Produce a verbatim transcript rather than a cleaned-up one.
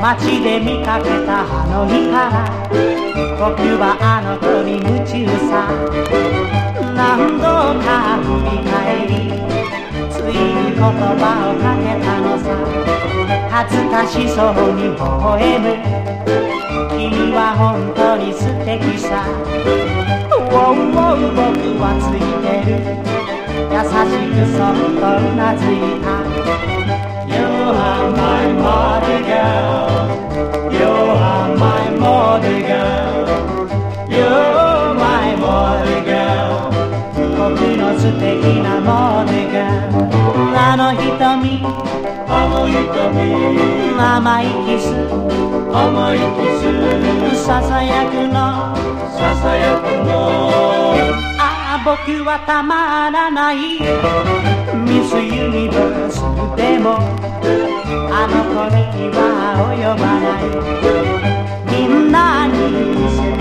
街で見かけたあの日から僕はあの子に夢中さ。何度か振り返りついに言葉をかけたのさ。恥ずかしそうに微笑む君は本当に素敵さ。おうおう僕はついてる優しくそっとうなずいた。 You are my mother girl You are my mother girl You're my mother girl 僕の素敵なモデル。あの瞳あの瞳甘いキス甘いキスささやくのささやくのああ僕はたまらない。ミスユニバースでもあの子には及ばない。